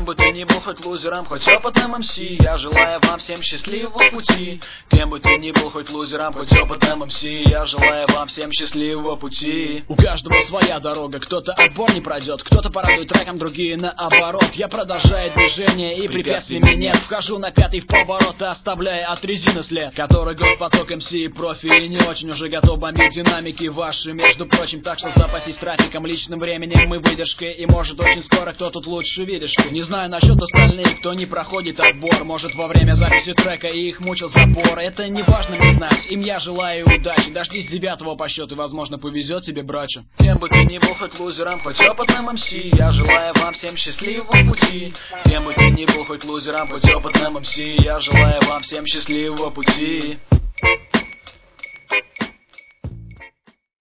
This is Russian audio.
бы ты ни был, хоть лузером, хоть опытным МС, я желаю вам всем счастливого пути. Кем бы ты ни был, хоть лузером, хоть опытным МС, я желаю вам всем счастливого пути. У каждого своя дорога, кто-то отбор не пройдет, кто-то порадует треком, другие наоборот. Я продолжаю движение и препятствий мне нет. Вхожу на пятый в поворот, оставляя от резины след, который год поток МС и профи и не очень уже готов бомбить динамики ваши, между прочим. Так что запасись трафиком, личным временем и выдержкой, и может очень скоро кто тут лучше видишь. Не знаю насчет остальных, кто не проходит отбор, может во время записи трека и их мучил запор. Это не важно мне знать, им я желаю удачи. Дождись 9-го по счету, возможно повезет тебе, брачу. Кем бы ты ни был, хоть лузером, хоть опытным МС, я желаю вам всем счастливого пути. Кем бы ты ни был, хоть лузером, хоть опытным МС, я желаю вам всем счастливого пути.